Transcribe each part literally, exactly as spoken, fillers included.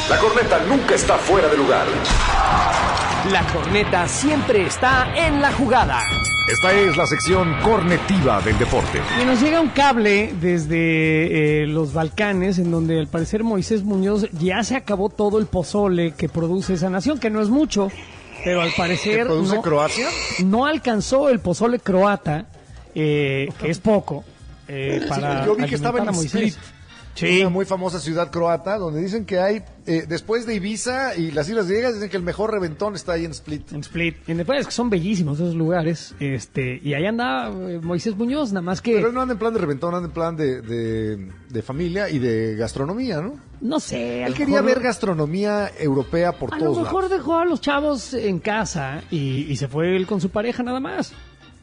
La corneta nunca está fuera de lugar. La corneta siempre está en la jugada. Esta es la sección cornetiva del deporte. Y nos llega un cable desde eh, los Balcanes, en donde al parecer Moisés Muñoz ya se acabó todo el pozole que produce esa nación, que no es mucho, pero al parecer ¿Qué produce no, Croacia? no alcanzó el pozole croata, eh, que es poco, eh, para Yo vi que estaba en alimentar a Moisés. Split. Sí. Una muy famosa ciudad croata, donde dicen que hay, eh, después de Ibiza y las Islas Griegas, dicen que el mejor reventón está ahí en Split. En Split. Y después que son bellísimos esos lugares. Este, y ahí anda eh, Moisés Muñoz, nada más que. Pero él no anda en plan de reventón, anda en plan de, de, de familia y de gastronomía, ¿no? No sé. a Él lo quería mejor- ver gastronomía europea por A todos lo mejor lados. dejó a los chavos en casa y, y se fue él con su pareja nada más.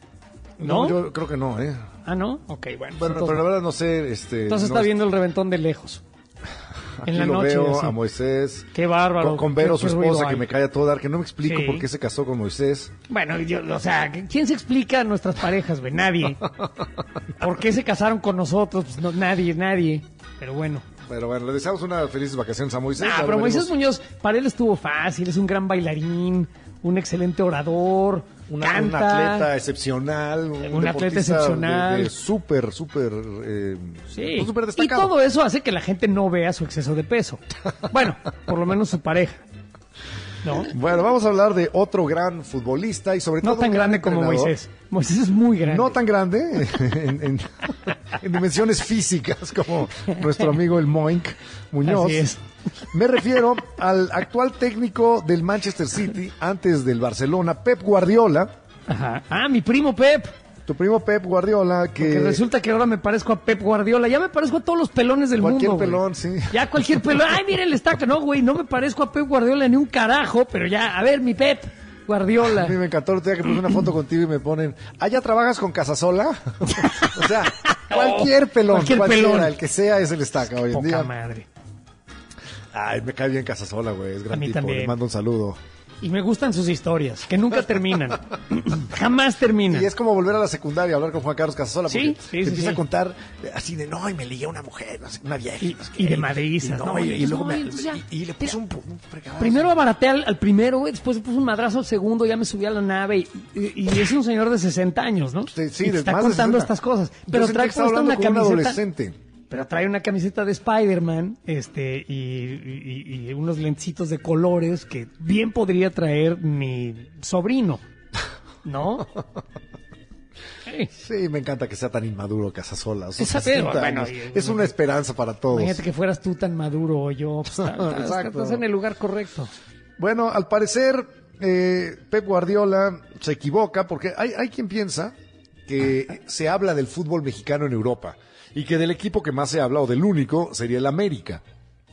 ¿No? No, yo creo que no, ¿eh? Ah, ¿no? Ok, bueno. Bueno, entonces, pero la verdad no sé, este... entonces no está es- viendo el reventón de lejos. Aquí en la lo noche, veo así. a Moisés. Qué bárbaro. Con, con Vero, Qué- su qué ruido esposa, que hay. me cae a todo dar, que no me explico Sí. por qué se casó con Moisés. Bueno, yo, o sea, ¿quién se explica a nuestras parejas, güey? Nadie. ¿Por qué se casaron con nosotros? Pues no, nadie, nadie. Pero bueno. Pero bueno, le deseamos unas felices vacaciones a Moisés. Ah, Ya pero lo Moisés veremos. Muñoz, para él estuvo fácil, es un gran bailarín, un excelente orador, Una- canta. un atleta excepcional, un, Un atleta deportista excepcional. de, de súper, súper, eh, Sí, pues, súper y destacado. todo eso hace que la gente no vea su exceso de peso. Bueno, por lo menos su pareja. ¿No? Bueno, vamos a hablar de otro gran futbolista y sobre No todo tan un gran grande como entrenador. Moisés. Moisés es muy grande. No tan grande en, en- en dimensiones físicas como nuestro amigo el Moink Muñoz. Así es. Me refiero al actual técnico del Manchester City, antes del Barcelona, Pep Guardiola. Ajá. Ah, mi primo Pep. Tu primo Pep Guardiola, que... Que resulta que ahora me parezco a Pep Guardiola. Ya me parezco a todos los pelones del Cualquier mundo. güey. pelón, sí. Ya cualquier pelón. Ay, miren, está que no, güey. No me parezco a Pep Guardiola ni un carajo, pero ya, a ver, mi Pep Guardiola. A mí me encantó el día que puse una foto contigo y me ponen, ¿ah, ya trabajas con Casasola? O sea, cualquier pelón, Cualquier cualquiera, pelón. el que sea es el estaca hoy en Poca día. madre. Ay, me cae bien Casasola, güey, es gran A mí tipo, también. le mando un saludo. Y me gustan sus historias, que nunca terminan. Jamás terminan. Y es como volver a la secundaria a hablar con Juan Carlos Casasola, porque Sí, sí, te sí, empieza sí. a contar así de, no, y me ligué a una mujer, no sé, una vieja. Y- no sé y qué, de madrizas, y, ¿no? y, y Y luego no, me, y entonces ya- y, y le puso un, un fregadazo. Primero abaraté al, al primero, güey, después le puso un madrazo al segundo, ya me subí a la nave y, y- y es un señor de sesenta años, ¿no? Sí, sí, y te de está más de contando sesenta. estas cosas. Yo Pero sentí trae que estaba puesta hablando una con un camiseta. adolescente. Pero trae una camiseta de Spider-Man, este, y, y- y unos lentecitos de colores que bien podría traer mi sobrino, ¿no? Sí. Sí, me encanta que sea tan inmaduro Casasola. O sea, Esa- sesenta pero, bueno, años. y- es una esperanza para todos. Imagínate que fueras tú tan maduro o yo, pues, estás, estás- Exacto. estás en el lugar correcto. Bueno, al parecer, eh, Pep Guardiola se equivoca porque hay, hay quien piensa que se habla del fútbol mexicano en Europa y que del equipo que más se habla, o del único, sería el América.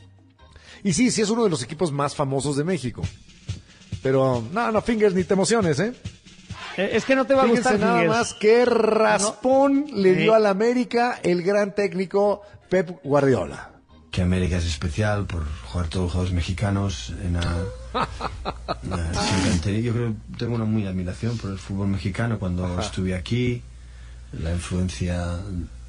Y sí, sí es uno de los equipos más famosos de México. Pero, no, no, Fingers, ni te emociones, ¿eh? Eh, Es que no te va a Fíjense gustar, nada Fingers. más qué raspón le dio Sí. al América el gran técnico Pep Guardiola. Que América es especial por jugar todos los jugadores mexicanos en la, la siempre Yo creo que tengo una muy admiración por el fútbol mexicano cuando Ajá. estuve aquí, la influencia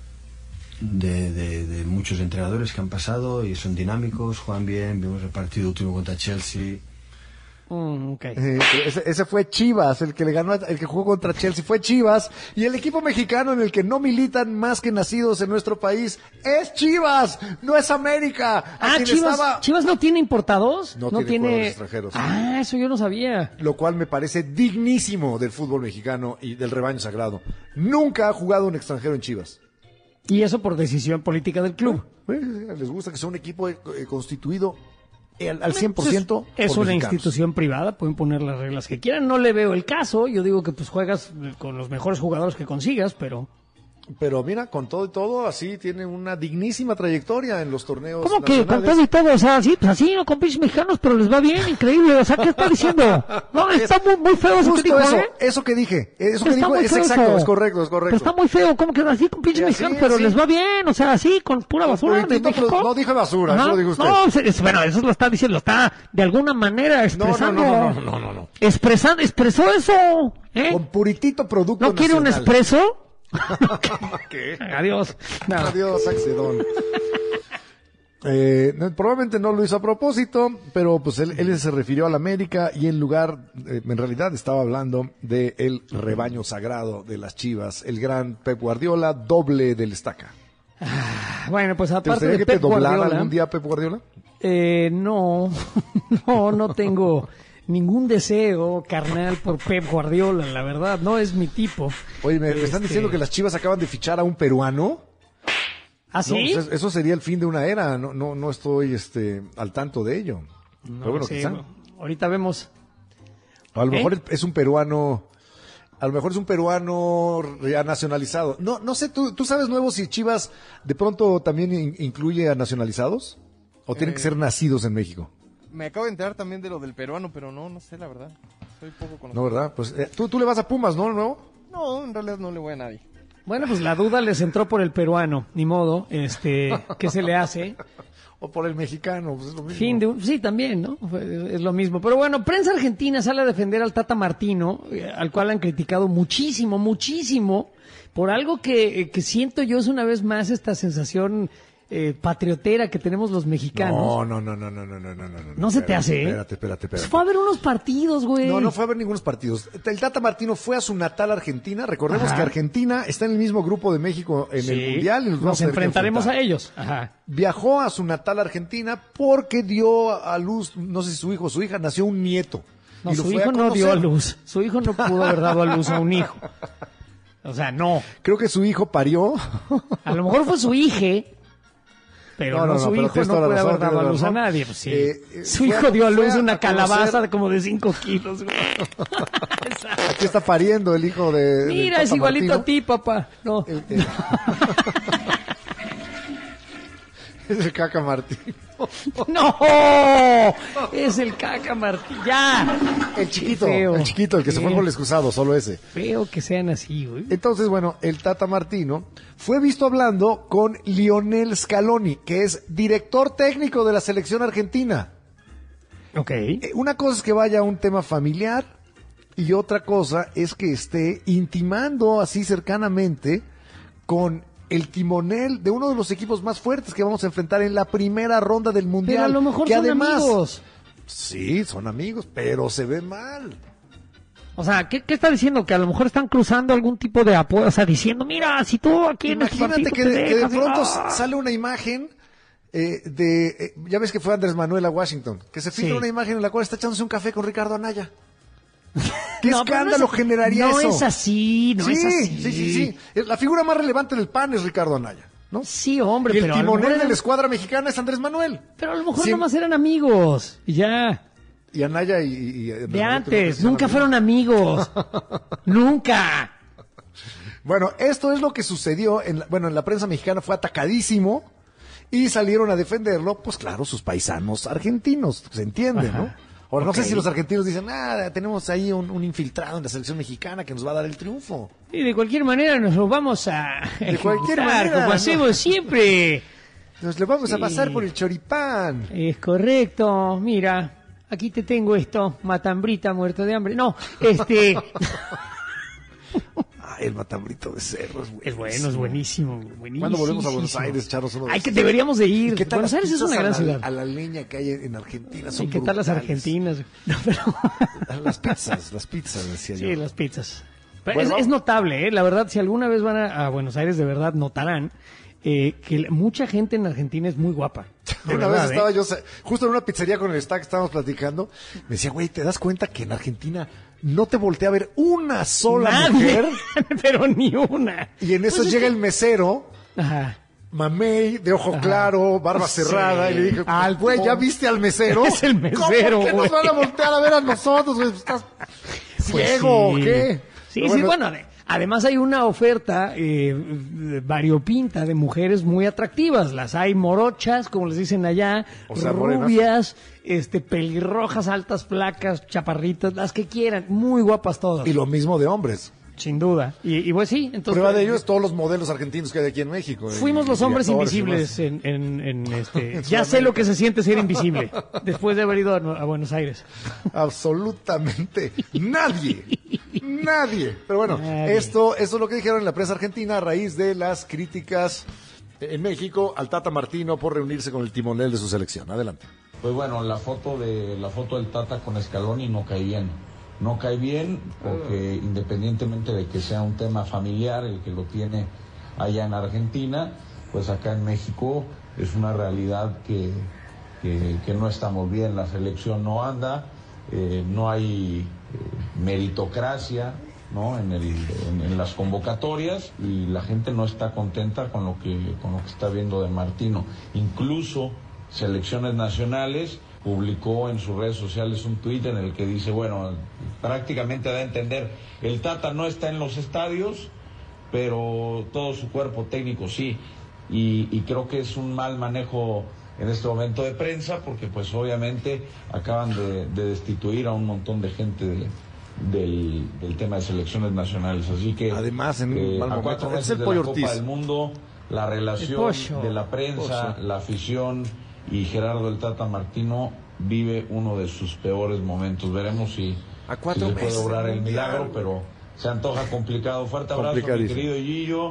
de, de, de muchos entrenadores que han pasado y son dinámicos, juegan bien. Vimos el partido último contra Chelsea. Mm, ok. Eh, ese, ese fue Chivas, el que le ganó, el que jugó contra Chelsea fue Chivas, y el equipo mexicano en el que no militan más que nacidos en nuestro país es Chivas, no es América. A Ah, quien Chivas, estaba- Chivas no tiene importados. No tiene jugadores extranjeros. Ah, eso yo no sabía. Lo cual me parece dignísimo del fútbol mexicano y del rebaño sagrado. Nunca ha jugado un extranjero en Chivas. Y eso por decisión política del club. Eh, Les gusta que sea un equipo eh, constituido al, al cien por ciento Pues es por una mexicanos. institución privada, pueden poner las reglas que quieran. No le veo el caso. Yo digo que pues juegas con los mejores jugadores que consigas, pero Pero mira, con todo y todo, así tiene una dignísima trayectoria en los torneos ¿cómo que con nacionales. todo y todo? O sea, así, pues así, no con pinches mexicanos, pero les va bien, increíble. O sea, ¿qué está diciendo? No, está muy, muy feo eso que Justo dijo, eso, ¿eh? eso que dije, eso que Está dijo muy es feo exacto, eso. es correcto, es Pero correcto. está muy feo, ¿cómo que así con pinches Y así, mexicanos? Pero así. les va bien, o sea, así, con pura basura de puritito, México. pero no dije basura, Ajá. eso lo dijo usted. No, es- es- bueno, eso lo está diciendo, lo está de alguna manera No, no, expresando. no, no, no, no, no. Expresando, expresó eso, ¿eh? Con puritito producto ¿No quiere un nacional. expreso? ¿Qué? Adiós. No. Adiós, Axedón. Eh, no, probablemente no lo hizo a propósito, pero pues él, él se refirió al América y en lugar, eh, en realidad estaba hablando de el rebaño sagrado de las Chivas, el gran Pep Guardiola, doble del Estaca. Bueno, pues ¿Te aparte gustaría de que Pep te doblara Guardiola, algún día Pep Guardiola? Eh, no, no, no tengo ningún deseo carnal por Pep Guardiola, la verdad, no es mi tipo. Oye, me, me están Este- diciendo que las Chivas acaban de fichar a un peruano. ¿Ah, sí? No, pues eso sería el fin de una era. No, no, no estoy este, al tanto de ello. No Pero bueno, sé, quizá. ahorita vemos. A lo ¿Eh? mejor es un peruano. A lo mejor es un peruano ya nacionalizado. No, no sé, ¿tú, tú sabes nuevo si Chivas de pronto también in- incluye a nacionalizados? ¿O tienen Eh, que ser nacidos en México? Me acabo de enterar también de lo del peruano, pero no, no sé la verdad. Soy poco conocido. No, ¿verdad? Pues eh, ¿tú, tú le vas a Pumas, ¿no? ¿Nuevo? No, en realidad no le voy a nadie. Bueno, pues la duda les entró por el peruano, ni modo, este, ¿qué se le hace? O por el mexicano, pues es lo mismo. Fin de un, sí, también, ¿no? Fue- Es lo mismo. Pero bueno, prensa argentina sale a defender al Tata Martino, eh, al cual han criticado muchísimo, muchísimo, por algo que, eh, que siento yo es una vez más esta sensación eh, patriotera que tenemos los mexicanos. No, no, no, no, no, no, no, no, no. No se te hace, ¿eh? Espérate, espérate, Pues espérate. fue a ver unos partidos, güey. No, no fue a ver ningunos partidos. El Tata Martino fue a su natal Argentina. Recordemos Ajá. que Argentina está en el mismo grupo de México en Sí. el Mundial. Y nos, vamos Nos a tener que enfrentaremos a enfrentar. ellos. Ajá. Viajó a su natal Argentina porque dio a luz, no sé si su hijo o su hija, nació un nieto. No, Y lo su fue a hijo no dio a conocer. luz. Su hijo no pudo haber dado a luz a un hijo. O sea, no. Creo que su hijo parió. A lo mejor fue su hija, pero No, no, no, no, su pero hijo tienes no toda la puede razón, haber dado a tienes luz a razón. nadie. Pues sí. Eh, eh, su fue hijo a- dio a fue luz a- una a conocer- calabaza de como de cinco kilos. güey. Aquí está pariendo el hijo de. del Mira, Tata es igualito Martino. a ti, papá. No. El- el- es el Caca Martín. ¡No! Es el caca Martín. ¡Ya! El chiquito, Qué feo. el chiquito, el que se fue Qué con el excusado, solo ese. Feo que sean así, güey. Entonces, bueno, el Tata Martino fue visto hablando con Lionel Scaloni, que es director técnico de la selección argentina. Ok. Eh, Una cosa es que vaya a un tema familiar y otra cosa es que esté intimando así cercanamente con el timonel de uno de los equipos más fuertes que vamos a enfrentar en la primera ronda del Mundial. Pero a lo mejor que son además, amigos. Sí, son amigos, pero se ve mal. O sea, ¿qué, ¿qué está diciendo? Que a lo mejor están cruzando algún tipo de apoyo. O sea, diciendo, mira, si tú aquí en este Imagínate partido que te de, que de dejas, pronto ¡ah! sale una imagen eh, de... eh, ya ves que fue Andrés Manuel a Washington, que se filtra Sí. una imagen en la cual está echándose un café con Ricardo Anaya. ¿Qué No, pero escándalo no es- generaría no eso? es así, no sí, es así. Sí, sí, sí. Es- La figura más relevante del P A N es Ricardo Anaya, ¿no? Sí, hombre, Y el pero a lo timonel mejor de la eran- escuadra mexicana es Andrés Manuel. Pero a lo mejor Sí. nomás eran amigos. Y ya. Y Anaya y... y- y Andrés De Manuel, antes. creo que Nunca se fueron amigos. Nunca. Bueno, esto es lo que sucedió, en la, bueno, en la prensa mexicana fue atacadísimo y salieron a defenderlo, pues claro, sus paisanos argentinos, se entiende, Ajá. ¿no? Ahora, no Ok. sé si los argentinos dicen, ah, tenemos ahí un, un infiltrado en la selección mexicana que nos va a dar el triunfo. Y de cualquier manera nos lo vamos a De cualquier ejecutar, manera, como ¿no? hacemos siempre. Nos le vamos a Sí. pasar por el choripán. Es correcto. Mira, aquí te tengo esto. Matambrita muerto de hambre. No, este... Ay, el matambrito de cerro es, Es bueno, es buenísimo, buenísimo. ¿Cuándo volvemos a Buenos Aires, echarnos uno de Ay, que esos? deberíamos de ¿Y ir. qué tal Buenos las Aires es pizzas una gran a la, ciudad. a la leña que hay en Argentina? Son ¿Y qué tal las brutales. argentinas? No, pero... Las pizzas, las pizzas, decía yo. Sí, las pizzas. Pero Bueno, es, vamos. es notable, ¿eh? La verdad, si alguna vez van a, a Buenos Aires, de verdad notarán eh, que la- mucha gente en Argentina es muy guapa. De Una verdad, vez estaba ¿eh? yo sa- justo en una pizzería con el staff que estábamos platicando. Me decía, güey, ¿te das cuenta que en Argentina no te voltea a ver una sola Nadie, mujer? pero ni una. Y en eso Pues es llega que- el mesero, Ajá. mamey, de ojo claro, barba Sí. cerrada. Y le dije, al güey, ¿ya viste al mesero? Es el mesero, ¿Cómo que nos güey? van a voltear a ver a nosotros, güey? ¿Estás ciego o Pues sí. qué? Sí, Pero sí, bueno, ade- además hay una oferta eh, variopinta de mujeres muy atractivas. Las hay morochas, como les dicen allá, O sea, morenas. rubias, este, pelirrojas, altas, flacas, chaparritas, las que quieran, muy guapas todas, Y lo mismo de hombres. sin duda. Y, y pues sí, entonces... Prueba de ello es todos los modelos argentinos que hay aquí en México. Fuimos Y- los y hombres actores y invisibles demás. en, en, en este... En ya sé Sudamérica. lo que se siente ser invisible, después de haber ido a, a Buenos Aires. Absolutamente nadie. Nadie. Pero bueno, Nadie. esto, esto es lo que dijeron en la prensa argentina a raíz de las críticas en México al Tata Martino por reunirse con el timonel de su selección. Adelante. Pues bueno, la foto de la foto del Tata con Scaloni no cae bien. No cae bien porque independientemente de que sea un tema familiar el que lo tiene allá en Argentina, pues acá en México es una realidad que, que, que no estamos bien. La selección no anda, eh, no hay eh, meritocracia, ¿no? En, el, en, en las convocatorias, y la gente no está contenta con lo que con lo que está viendo de Martino. Incluso Selecciones Nacionales publicó en sus redes sociales un tuit en el que dice, bueno, prácticamente da a entender, el Tata no está en los estadios, pero todo su cuerpo técnico sí, y, y creo que es un mal manejo en este momento de prensa, porque pues obviamente acaban de, de destituir a un montón de gente de Del, del tema de selecciones nacionales, así que además en eh, un a cuatro meses el de Pollo la Ortiz. Copa del Mundo, la relación de la prensa, la afición y Gerardo el Tata Martino vive uno de sus peores momentos. Veremos si, a cuatro si se meses puede obrar el mundial, milagro, pero se antoja complicado. Fuerte abrazo, mi querido Gillo,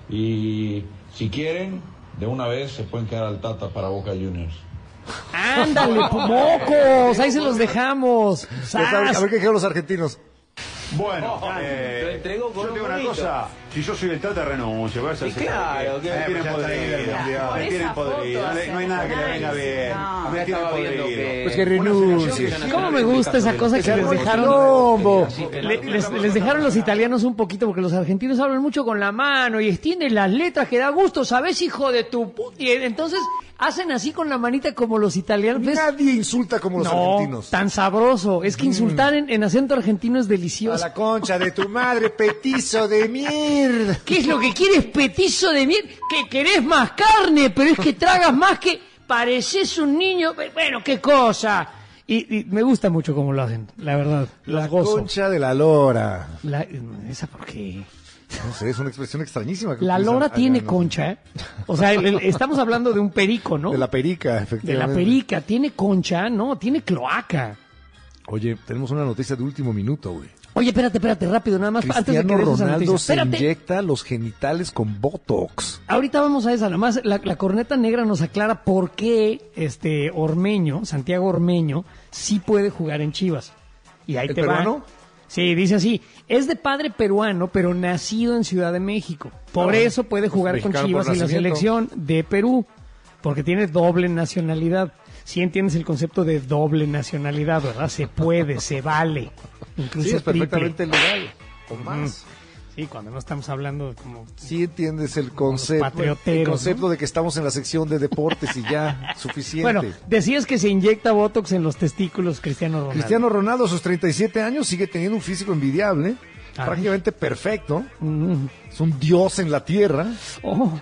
y si quieren, de una vez se pueden quedar al Tata para Boca Juniors. ¡Ándale, mocos! Ahí se los dejamos. A ver qué dijeron los argentinos. Bueno, eh, yo tengo una cosa. Si yo soy el Tata, renuncio. Voy a ser Y claro, que me tienen podrido. Me tienen podrido. No hay nada que le venga bien. Me tienen podrido. Pues que renuncie. ¿Cómo me gusta esa cosa que les dejaron? Le- Les, les dejaron los italianos un poquito, porque los argentinos hablan mucho con la mano y extienden las letras que da gusto. ¿Sabes, hijo de tu pu-? Y entonces hacen así con la manita como los italianos. ¿Ves? Nadie insulta como los No, argentinos. tan sabroso. Es que insultar en, en acento argentino es A delicioso. la concha de tu madre, petizo de mierda. ¿Qué es lo que quieres, petizo de miel? Que querés más carne, pero es que tragas más que... Pareces un niño... Bueno, qué cosa. Y, y me gusta mucho cómo lo hacen, la verdad. La, La gozo. concha de la lora. La- ¿Esa por qué? No sé, es una expresión extrañísima. que La utilizan lora allá, tiene ¿no? concha, ¿eh? O sea, el- el- estamos hablando de un perico, ¿no? De la perica, De efectivamente. la perica. ¿Tiene concha? No, tiene cloaca. Oye, tenemos una noticia de último minuto, güey. Oye, espérate, espérate, rápido, nada más antes de que Cristiano des esa Ronaldo noticia. se Espérate. inyecta los genitales con Botox. Ahorita vamos a esa, nada más la, la corneta negra nos aclara por qué este Ormeño, Santiago Ormeño, sí puede jugar en Chivas. Y ahí ¿El te peruano? va. Sí, dice así, es de padre peruano, pero nacido en Ciudad de México. Por Ah, eso puede jugar con mexicano Chivas por y la nacimiento. selección de Perú, porque tiene doble nacionalidad. Sí entiendes el concepto de doble nacionalidad, ¿verdad? Se puede, se vale. Incluso Sí, es triple. perfectamente legal. O más. Sí, cuando no estamos hablando de como... Sí entiendes el concepto, patrioteros, el concepto ¿no? de que estamos en la sección de deportes y ya, suficiente. Bueno, decías que se inyecta Botox en los testículos Cristiano Ronaldo. Cristiano Ronaldo a sus treinta y siete años sigue teniendo un físico envidiable, Ay. prácticamente perfecto. Mm. Es un dios en la tierra. Oh,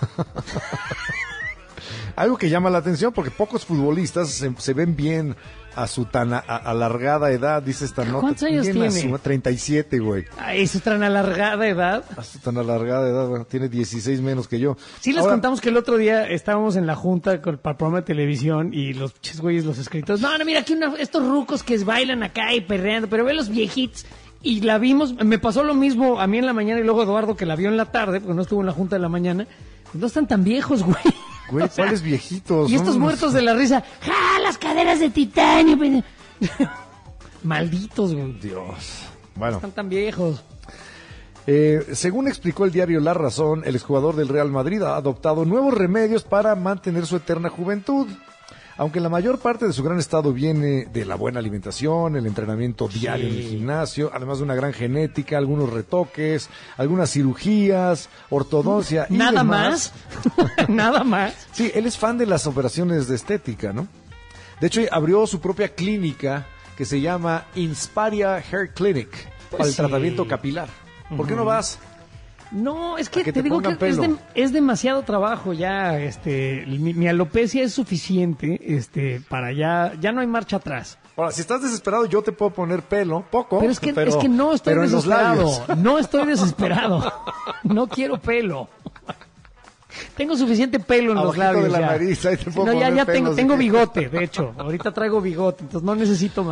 Algo que llama la atención porque pocos futbolistas se, se ven bien a su tan a- a- alargada edad, dice esta nota. ¿Cuántos años Bien a tiene? su- treinta y siete, güey. a esa tan alargada edad. A su tan alargada edad, bueno, tiene dieciséis menos que yo. Sí les Ahora, contamos que el otro día estábamos en la junta con, para el programa de televisión y los pinches güeyes, los escritores, no, no, mira aquí una- estos rucos que bailan acá y perreando, pero ve los viejitos. Y la vimos, me pasó lo mismo a mí en la mañana y luego Eduardo que la vio en la tarde, porque no estuvo en la junta de la mañana. No están tan viejos, güey. Güey, O sea, ¿cuáles viejitos? Y estos Son unos- muertos de la risa, ¡ja! Las caderas de titanio. pende-". Malditos, güey. Dios. Bueno, Están tan viejos. eh, según explicó el diario La Razón, el exjugador del Real Madrid ha adoptado nuevos remedios para mantener su eterna juventud. Aunque la mayor parte de su gran estado viene de la buena alimentación, el entrenamiento diario en el gimnasio, además de una gran genética, algunos retoques, algunas cirugías, ortodoncia y ¿Nada demás. más? ¿Nada más? Sí, él es fan de las operaciones de estética, ¿no? De hecho, abrió su propia clínica que se llama Inspiria Hair Clinic para el sí. tratamiento capilar. ¿Por qué no vas? No, es que, A que te, te digo que pongan es, pelo. de- es demasiado trabajo ya, este, mi, mi alopecia es suficiente, este, para ya, ya no hay marcha atrás. Ahora, si estás desesperado, yo te puedo poner pelo, poco, Pero es que, es que no estoy pero en los desesperado, labios. no estoy desesperado, no quiero pelo. Tengo suficiente pelo en los Abajito labios de la ya. nariz, ahí te puedo No, ya, poner ya pelo, tengo, si tengo quieres. bigote, de hecho, ahorita traigo bigote, entonces no necesito más.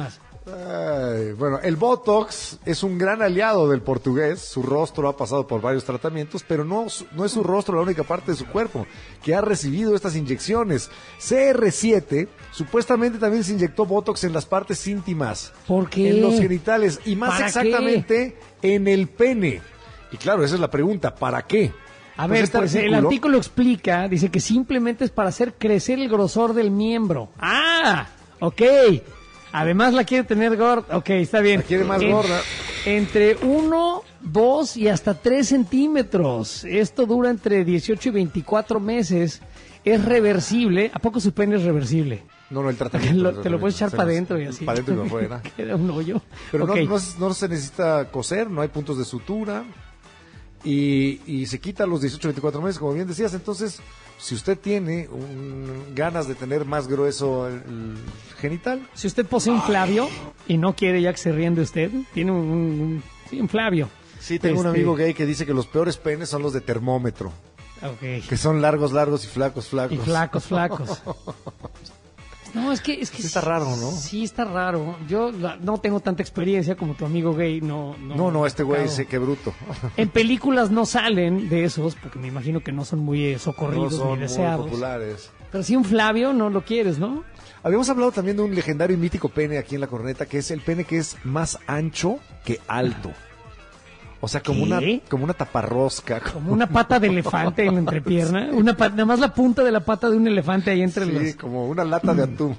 Ay, bueno, el Botox es un gran aliado del portugués. Su rostro ha pasado por varios tratamientos, pero no, no es su rostro la única parte de su cuerpo que ha recibido estas inyecciones. C R siete supuestamente también se inyectó Botox en las partes íntimas. ¿Por qué? En los genitales y más ¿Para exactamente qué? en el pene. Y claro, esa es la pregunta, ¿para qué? A Pues ver, este pues el artículo- artículo explica, dice que simplemente es para hacer crecer el grosor del miembro. Ah, ok. Además la quiere tener gorda. Ok, está bien. La quiere más gorda. Entre uno, dos y hasta tres centímetros. Esto dura entre dieciocho y veinticuatro meses. Es reversible. ¿A poco su pene es reversible? No, no, el tratamiento. Lo- te lo puedes echar para adentro y así. Para adentro y para afuera. Queda un hoyo. Pero Ok. no, no, no se necesita coser, no hay puntos de sutura y, y se quita a los dieciocho a veinticuatro meses, como bien decías. Entonces, si usted tiene un- ganas de tener más grueso el, el genital, Si usted posee un Flavio y no quiere ya que se ríen de usted, tiene un, un, un- sí, un Flavio. sí, tengo un Este, amigo gay que dice que los peores penes son los de termómetro, ok. que son largos, largos y flacos, flacos. Y flacos, flacos. No, es que... Es que Sí está raro, ¿no? Sí, está raro. Yo la- no tengo tanta experiencia como tu amigo gay. No, no, No, no, este güey, claro. sí, qué bruto. En películas no salen de esos, porque me imagino que no son muy eh, No socorridos son ni muy deseados. populares. Pero si un Flavio no lo quieres, ¿no? Habíamos hablado también de un legendario y mítico pene aquí en la corneta, que es el pene que es más ancho que alto. O sea, como ¿Qué? una como una taparrosca. Como una pata de elefante en la entrepierna. Una pa- nada más la punta de la pata de un elefante ahí entre Sí, los... como una lata de atún.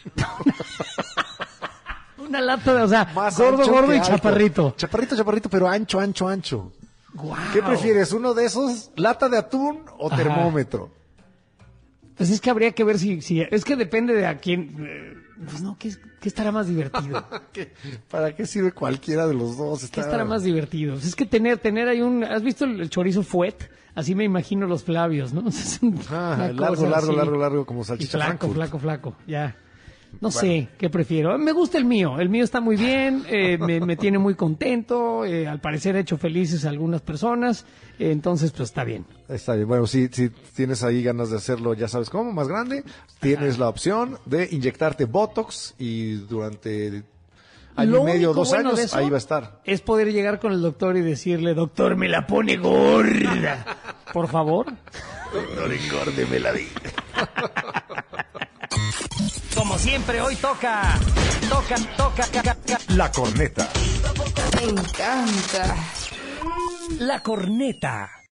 Una lata de... O sea, Más gordo, ancho gordo que y alto. chaparrito. Chaparrito, chaparrito, pero ancho, ancho, ancho. Guau. ¿Qué prefieres? ¿Uno de esos? ¿Lata de atún o Ajá. termómetro? Pues es que habría que ver si... si es que depende de a quién... eh, Pues no, ¿qué, qué estará más divertido? ¿Qué- ¿Para qué sirve cualquiera de los dos? ¿Qué Está... estará más divertido? Pues es que tener, tener ahí un... ¿Has visto el, el chorizo fuet? Así me imagino los Flavios, ¿no? Es un- Ah, una largo, cosa largo, así. largo, largo, como Y salchicha flaco, Frankfurt. flaco, flaco, ya. No sé qué prefiero. Me gusta el mío. El mío está muy bien, eh, me, me tiene muy contento. eh, al parecer ha hecho felices a algunas personas. eh, entonces, pues está bien. Está bien. Bueno, si, si tienes ahí ganas de hacerlo, ya sabes cómo, más grande, tienes la opción de inyectarte Botox y durante año Lo y medio, único dos bueno de años, eso ahí va a estar. Es poder llegar con el doctor y decirle, doctor, me la pone gorda. Por favor. Doctor, engorde, la di. Como siempre, hoy toca, toca, toca, ca- ca- ca- La corneta. Me encanta. la corneta.